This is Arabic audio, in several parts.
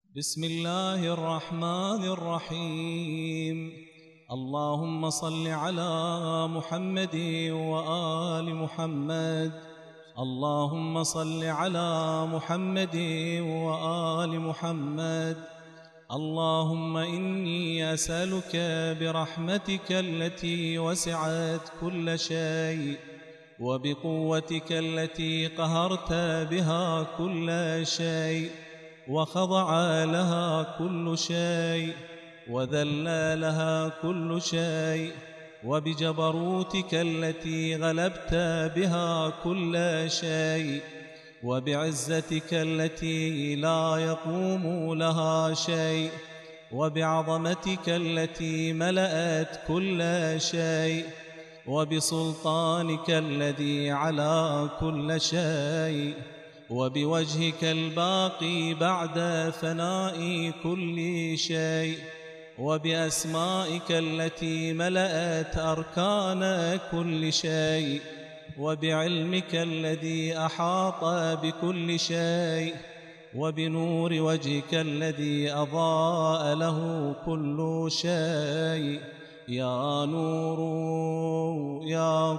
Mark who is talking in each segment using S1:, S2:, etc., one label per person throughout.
S1: بسم الله الرحمن الرحيم. اللهم صل على محمد وآل محمد. اللهم صل على محمد وآل محمد. اللهم إني أسألك برحمتك التي وسعت كل شيء وبقوتك التي قهرت بها كل شيء وخضع لها كل شيء وذل لها كل شيء وبجبروتك التي غلبت بها كل شيء وبعزتك التي لا يقوم لها شيء وبعظمتك التي ملأت كل شيء وبسلطانك الذي على كل شيء وبوجهك الباقي بعد فناء كل شيء وبأسمائك التي ملأت أركان كل شيء وبعلمك الذي أحاط بكل شيء وبنور وجهك الذي أضاء له كل شيء. يا نور يا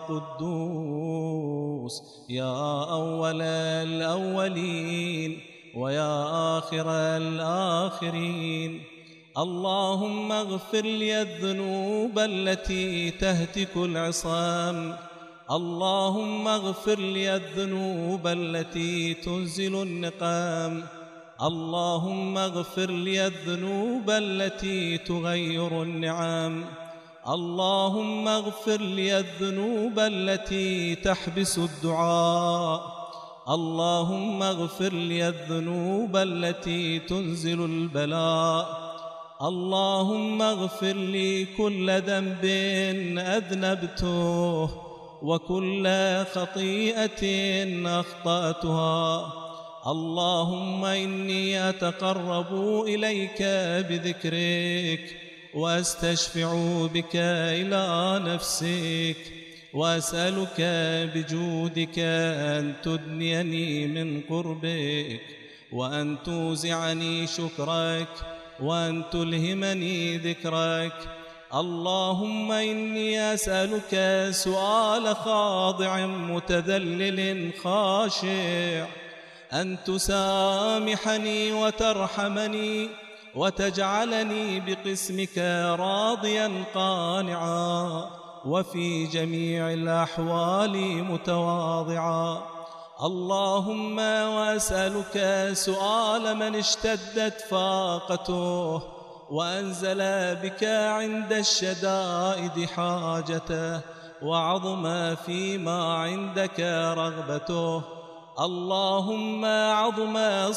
S1: قدوس يا أول الأولين ويا آخر الآخرين. اللهم اغفر لي الذنوب التي تهتك العصام. اللهم اغفر لي الذنوب التي تنزل النقام. اللهم اغفر لي الذنوب التي تغير النعم. اللهم اغفر لي الذنوب التي تحبس الدعاء. اللهم اغفر لي الذنوب التي تنزل البلاء. اللهم اغفر لي كل ذنب أذنبته وكل خطيئة أخطأتها. اللهم إني أتقرب إليك بذكرك وأستشفع بك إلى نفسك وأسألك بجودك أن تدنيني من قربك وأن توزعني شكرك وأن تلهمني ذكرك. اللهم إني أسألك سؤال خاضع متذلل خاشع أن تسامحني وترحمني وتجعلني بقسمك راضيا قانعا وفي جميع الأحوال متواضعا. اللهم وأسألك سؤال من اشتدت فاقته وأنزل بك عند الشدائد حاجته وعظم فيما عندك رغبته. اللهم عظم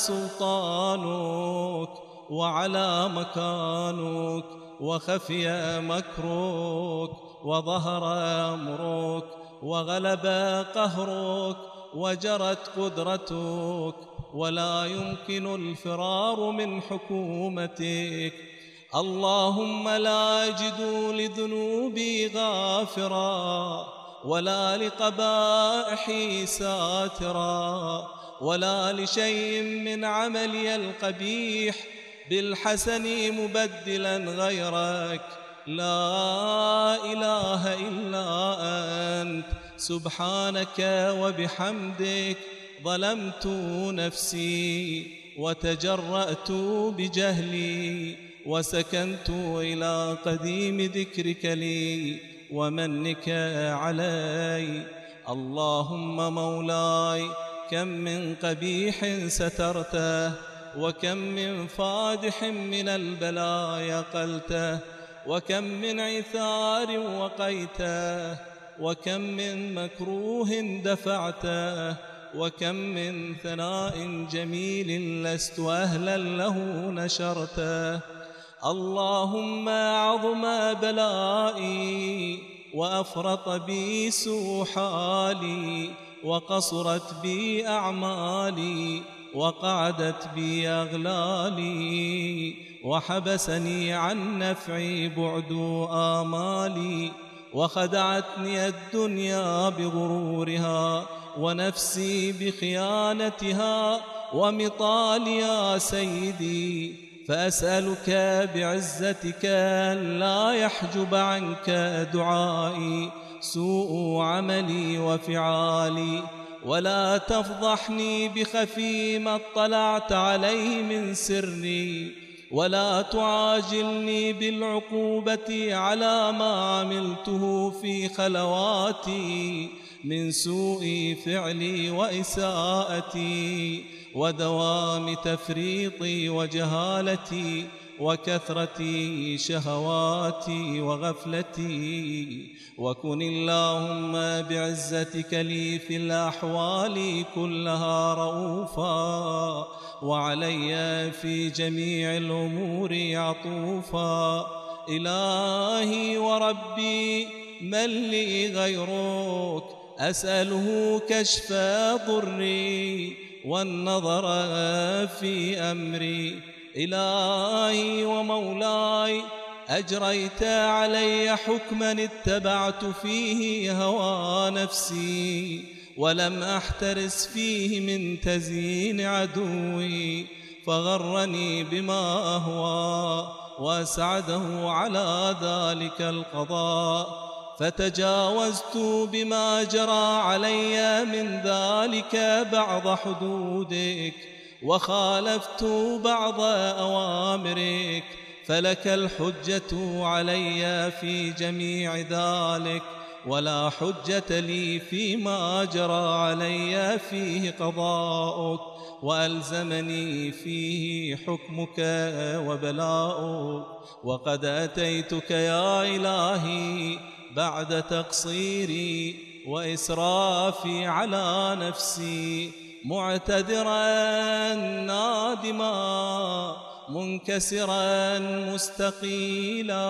S1: سلطانك وعلى مكانك وخفي مكرك وظهر أمرك وغلب قهرك وجرت قدرتك ولا يمكن الفرار من حكومتك. اللهم لا أجد لذنوبي غافرا ولا لقبائحي ساترا ولا لشيء من عملي القبيح بالحسن مبدلا غيرك. لا إله إلا أنت سبحانك وبحمدك ظلمت نفسي وتجرأت بجهلي وسكنت إلى قديم ذكرك لي ومنك علي. اللهم مولاي كم من قبيح سترته وكم من فادح من البلايا قلته وكم من عثار وقيته وكم من مكروه دفعته وكم من ثناء جميل لست أهلا له نشرته. اللهم عظم بلائي وأفرط بي سوء حالي وقصرت بي أعمالي وقعدت بي أغلالي وحبسني عن نفعي بعد آمالي وخدعتني الدنيا بغرورها ونفسي بخيانتها ومطال يا سيدي، فأسألك بعزتك لا يحجب عنك دعائي سوء عملي وفعالي، ولا تفضحني بخفي ما اطلعت عليه من سري، ولا تعاجلني بالعقوبة على ما عملته في خلواتي من سوء فعلي وإساءتي ودوام تفريطي وجهالتي وكثرة شهواتي وغفلتي. وكن اللهم بعزتك لي في الأحوال كلها رؤوفا، وعلي في جميع الأمور عطوفا. إلهي وربي من لي غيرك، أسأله كشف ضري والنظر في أمري. إلهي ومولاي، أجريت علي حكما اتبعت فيه هوى نفسي، ولم أحترس فيه من تزيين عدوي، فغرني بما أهوى وأسعده على ذلك القضاء، فتجاوزت بما جرى علي من ذلك بعض حدودك، وخالفت بعض أوامرك، فلك الحجة علي في جميع ذلك، ولا حجة لي فيما جرى علي فيه قضاؤك وألزمني فيه حكمك وبلاؤك. وقد أتيتك يا إلهي بعد تقصيري وإسرافي على نفسي، معتذرا نادما منكسرا مستقيلا،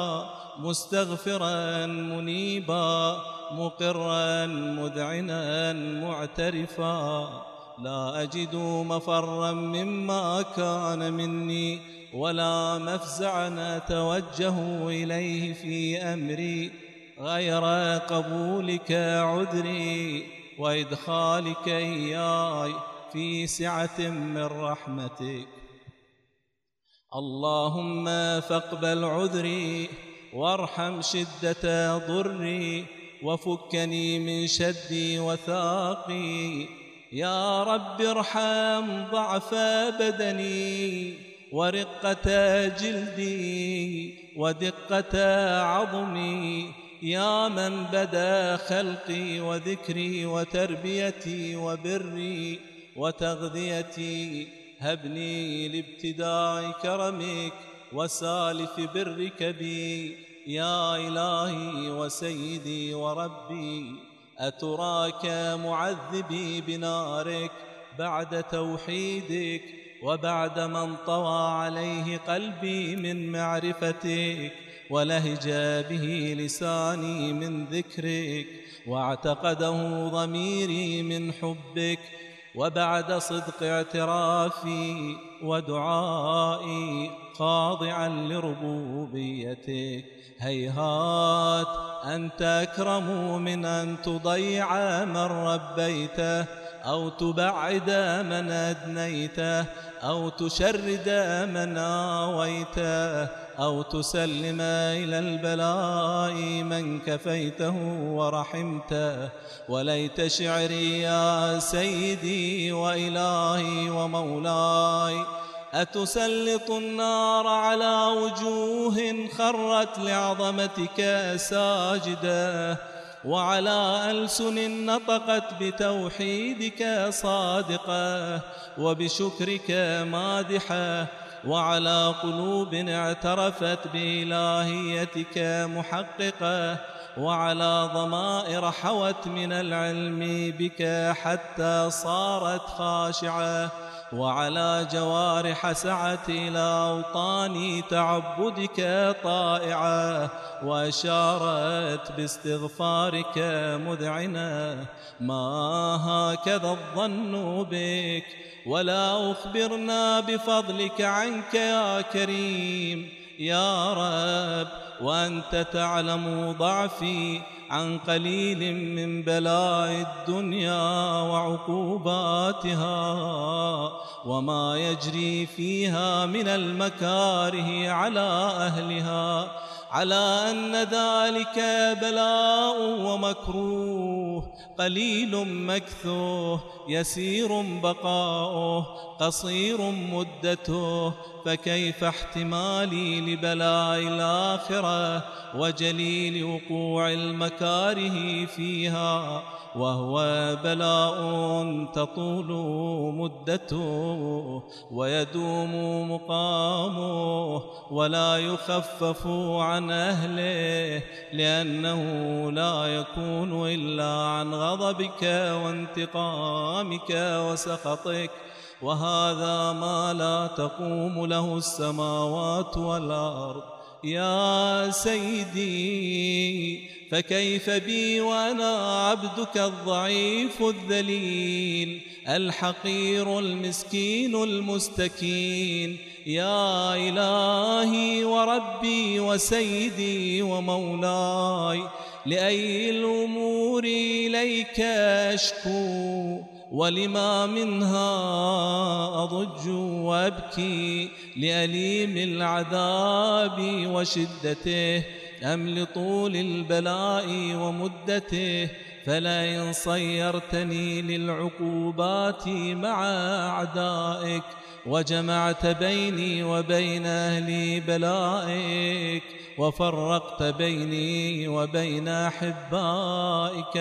S1: مستغفرا منيبا، مقرا مذعنا معترفا. لا أجد مفرا مما كان مني، ولا مفزعا أتوجه إليه في أمري غير قبولك عذري وإدخالك إياي في سعة من رحمتك. اللهم فاقبل عذري وارحم شدة ضري، وفكني من شدي وثاقي. يا رب ارحم ضعف بدني ورقة جلدي ودقة عظمي، يا من بدا خلقي وذكري وتربيتي وبري وتغذيتي. هبني لابتداء كرمك وسالف برك بي، يا إلهي وسيدي وربي. أتراك معذبي بنارك بعد توحيدك، وبعد ما انطوى عليه قلبي من معرفتك، ولهج به لساني من ذكرك، واعتقده ضميري من حبك، وبعد صدق اعترافي ودعائي خاضعا لربوبيتك. هيهات أنت أكرم من أن تضيع من ربيته، أو تبعد من أدنيته، أو تشرد من آويته، أو تسلم إلى البلاء من كفيته ورحمته. وليت شعري يا سيدي وإلهي ومولاي، أتسلط النار على وجوه خرت لعظمتك ساجدة، وعلى ألسن نطقت بتوحيدك صادقة وبشكرك مادحة، وعلى قلوب اعترفت بإلهيتك محققة، وعلى ضمائر حوت من العلم بك حتى صارت خاشعة، وعلى جوارح سعت إلى أوطان تعبدك طائعة، وأشارت باستغفارك مذعنة. ما هكذا الظن بك، ولا أخبرنا بفضلك عنك يا كريم، يا رب، وأنت تعلم ضعفي عن قليل من بلاء الدنيا وعقوباتها وما يجري فيها من المكاره على أهلها، على أن ذلك بلاء ومكروه، قليل مكثوه، يسير بقاؤه، قصير مدته، فكيف احتمالي لبلاء الآخرة وجليل وقوع المكاره فيها، وهو بلاء تطول مدته ويدوم مقامه ولا يخفف عن أهله، لأنه لا يكون إلا عن غضبك وانتقامك وسخطك، وهذا ما لا تقوم له السماوات والأرض. يا سيدي، فكيف بي وأنا عبدك الضعيف الذليل الحقير المسكين المستكين؟ يا إلهي وربي وسيدي ومولاي، لأي الأمور إليك أشكو، ولما منها أضج وأبكي؟ لأليم العذاب وشدته أم لطول البلاء ومدته؟ فلئن صيرتني للعقوبات مع أعدائك وجمعت بيني وبين أهل بلائك وفرقت بيني وبين أحبائك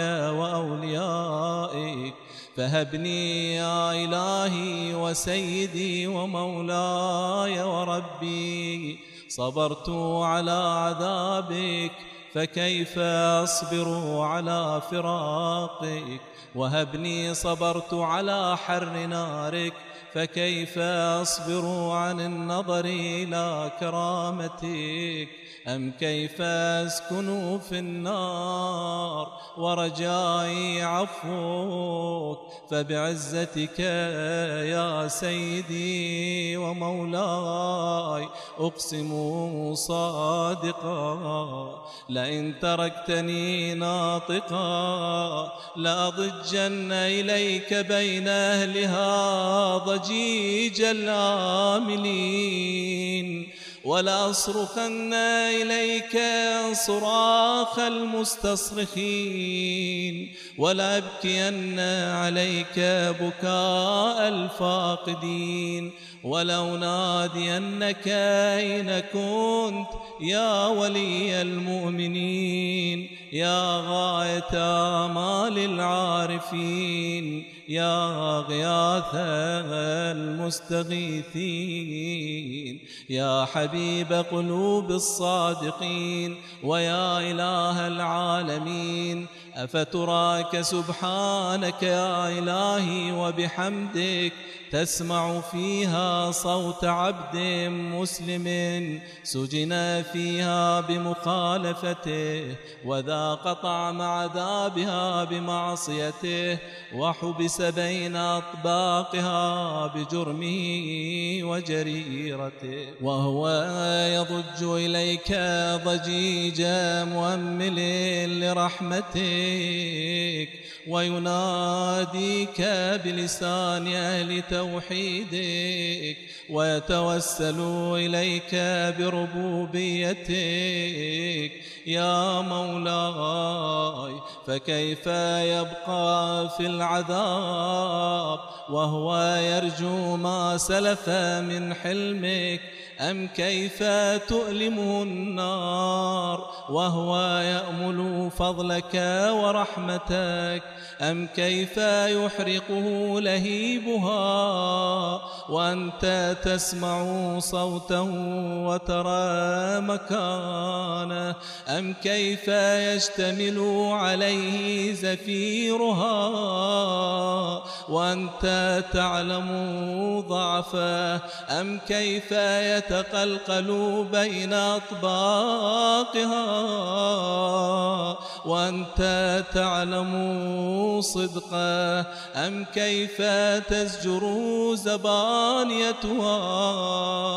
S1: وأوليائك، فهبني يا إلهي وسيدي ومولاي وربي. صبرت على عذابك، فكيف أصبر على فراقك؟ وهبني صبرت على حر نارك، فكيف أصبر عن النظر إلى كرامتك؟ أم كيف أسكن في النار ورجائي عفوك؟ فبعزتك يا سيدي ومولاي أقسم صادقا، لئن تركتني ناطقا لأضجن إليك بين أهلها ضجيج الآملين، ولأصرخن إليك صراخ المستصرخين، ولأبكين عليك بكاء الفاقدين، ولو نادينك أين كنت يا ولي المؤمنين، يا غاية آمال العارفين، يا غياث المستغيثين، يا حبيب قلوب الصادقين، ويا إله العالمين. أفتراك سبحانك يا إلهي وبحمدك تسمع فيها صوت عبد مسلم سجن فيها بمخالفته وذاق طعم عذابها بمعصيته وحبس بين أطباقها بجرمه وجريرته، وهو يضج إليك ضجيج مؤمل لرحمتك ويناديك بلسان أهل توحيدك ويتوسل إليك بربوبيتك يا مولاي. فكيف يبقى في العذاب وهو يرجو ما سلف من حلمك؟ أم كيف تؤلمه النار وهو يأمل فضلك ورحمتك؟ أم كيف يحرقه لهيبها وأنت تسمع صوته وترى مكانه؟ أم كيف يشتمل عليه زفيرها وأنت تعلم ضعفه؟ أم كيف يتقلقل بين أطباقها وأنت تعلم صدقه؟ أم كيف تزجر زبانيتها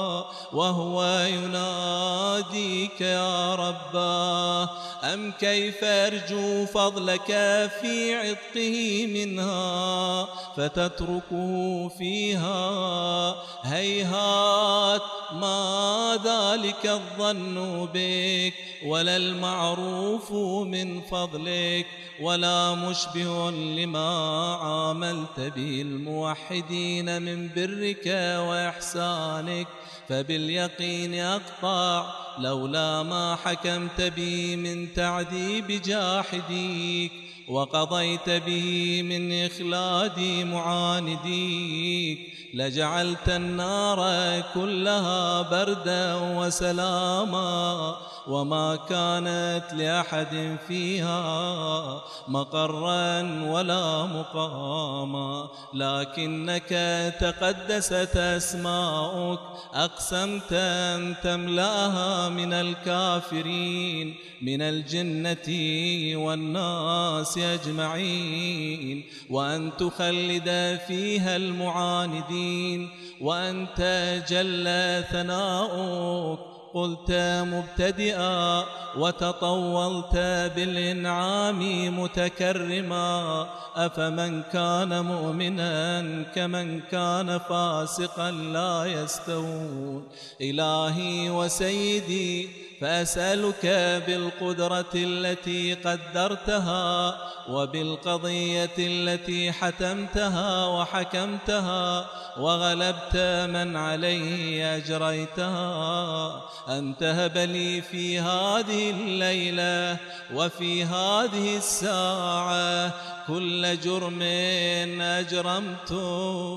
S1: وهو يناديك يا رباه. أم كيف أرجو فضلك في عتقه منها فتتركه فيها؟ هيهات ما ذلك الظن بك ولا المعروف من فضلك ولا مشبه لما عاملت به الموحدين من برك وإحسانك. فباليقين أقطع لولا ما حكمت به من تعذيب جاحديك وقضيت به من إخلاد معانديك لجعلت النار كلها بردا وسلاما، وما كانت لأحد فيها مقرا ولا مقاما. لكنك تقدست أسماؤك أقسمت أن تملأها من الكافرين من الجنة والناس أجمعين، وأن تخلد فيها المعاندين، وأنت جل ثناؤك قلت مبتدئا وتطولت بالإنعام متكرما. أفمن كان مؤمنا كمن كان فاسقا لا يستوون. إلهي وسيدي فأسألك بالقدرة التي قدرتها وبالقضية التي حتمتها وحكمتها وغلبت من عليه أجريتها أن تهب لي في هذه الليلة وفي هذه الساعة كل جرم أجرمته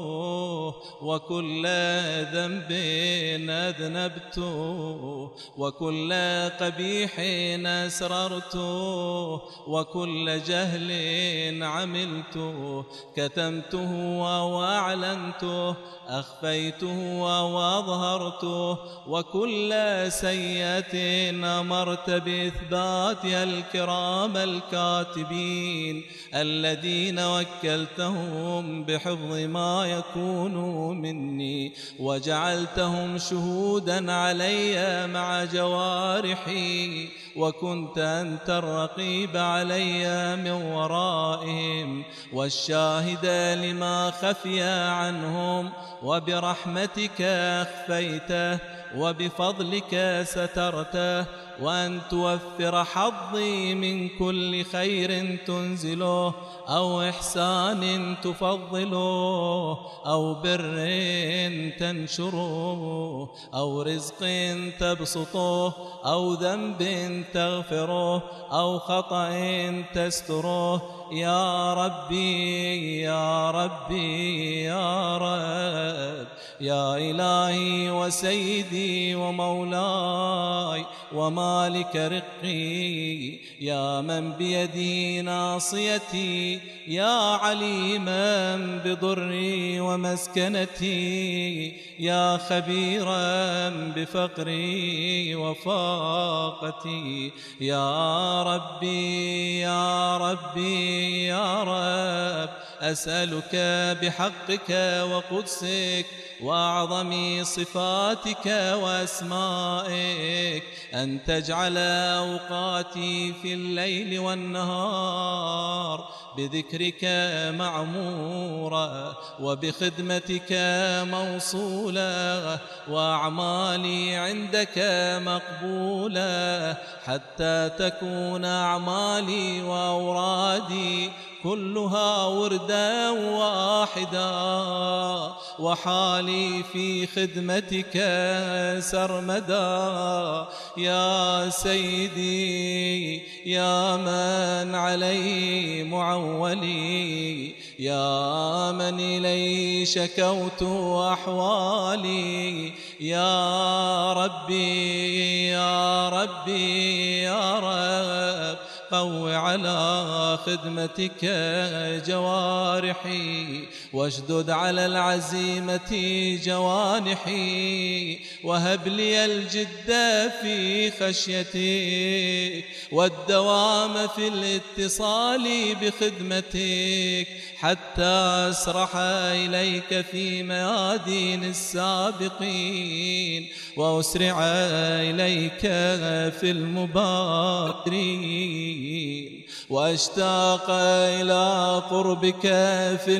S1: وكل ذنب أذنبته وكل قبيح أسررته وكل جهل عملته كتمته أو أعلنته أخفيته أو أظهرته وكل سيئة أمرت بإثباتها الكرام الكاتبين الذين وكلتهم بحفظ ما يكون مني وجعلتهم شهودا علي مع جوارحي، وكنت أنت الرقيب علي من ورائهم والشاهد لما خفي عنهم، وبرحمتك أخفيته وبفضلك سترته، وأن توفر حظي من كل خير تنزله أو إحسان تفضله أو بر تنشره أو رزق تبسطه أو ذنب تغفره أو خطأ تستره. يا ربي يا ربي يا رب يا إلهي وسيدي ومولاي ومالك رقي، يا من بيدي ناصيتي، يا عليما بضري ومسكنتي، يا خبيرا بفقري وفاقتي. يا ربي يا ربي يا رب أسألك بحقك وقدسك وأعظم صفاتك وأسمائك أن تجعل أوقاتي في الليل والنهار بذكرك معمورة وبخدمتك موصولة وأعمالي عندك مقبولة، حتى تكون أعمالي وأورادي كلها وردا واحدا، وحالي في خدمتك سرمدا. يا سيدي يا من علي معولي، يا من إلي شكوت أحوالي، يا ربي يا ربي يا رب قو على خدمتك جوارحي واشدد على العزيمة جوانحي وهب لي الجد في خشيتك والدوام في الاتصال بخدمتك حتى أسرح إليك في ميادين السابقين وأسرع إليك في المبادرين وأشتاق إلى قربك في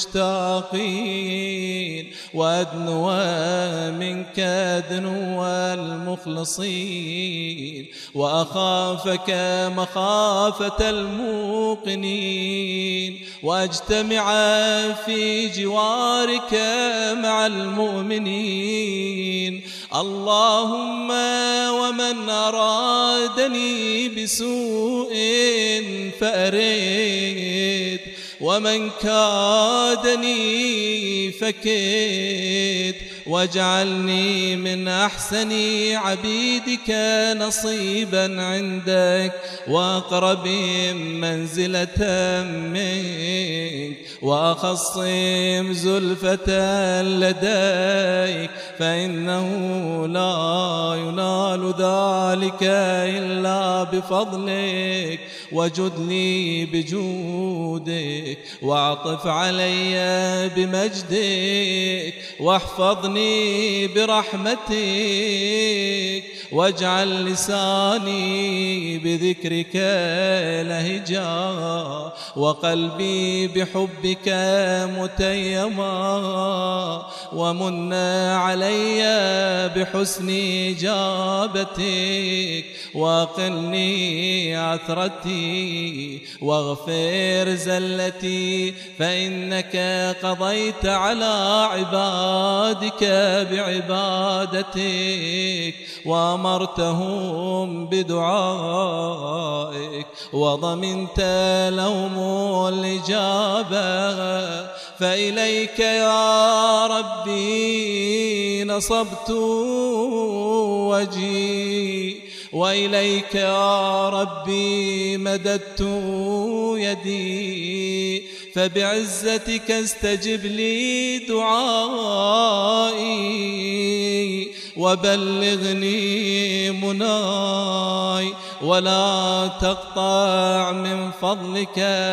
S1: المشتاقين وأدنو منك دنو المخلصين وأخافك مخافة الموقنين وأجتمع في جوارك مع المؤمنين. اللهم ومن أرادني بسوء فأرد ومن كادني فكد واجعلني من أحسن عبيدك نصيبا عندك وأقرب منزلة منك وأخصم زلفة لديك فإنه لا ينال ذلك إلا بفضلك وجد لي بجودك واعطف علي بمجدك واحفظني برحمتك واجعل لساني بذكرك لهجا وقلبي بحبك متيما ومن علي بحسن إجابتك وقلني عثرتي واغفر زلتي فإنك قضيت على عبادك بعبادتك وأمرتهم بدعائك وضمنت لهم الإجابة فإليك يا ربي نصبت وجهي وإليك يا ربي مددت يدي فبعزتك استجب لي دعائي وبلغني مناي ولا تقطع من فضلك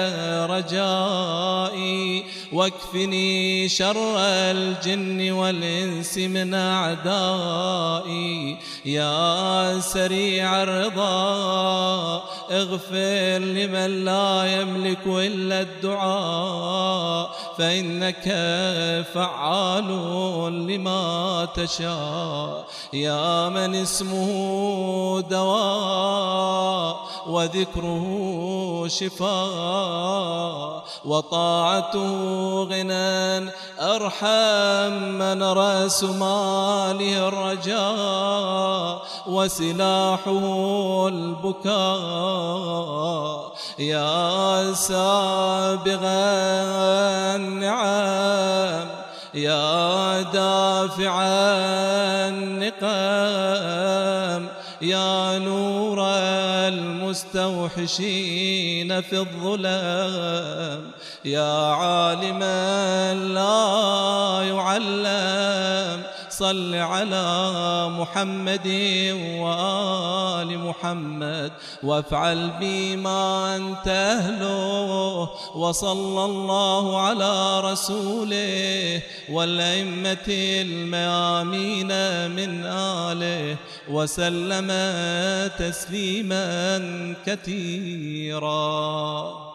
S1: رجائي واكفني شر الجن والإنس من أعدائي يا سريع الرضا اغفر لمن لا يملك إلا الدعاء فإنك فعال لما تشاء يا من اسمه دواء وذكره شفاء وطاعته غنى أرحم من رأس ماله الرجاء وسلاحه البكاء يا سابغ النعم يا دافع النقم يا نور المستوحشين في الظلام يا عالما لا يعلم صل على محمد وآل محمد وافعل بما أنت أهله وصلى الله على رسوله والأئمة الميامين من آله وسلم تسليما كثيرا.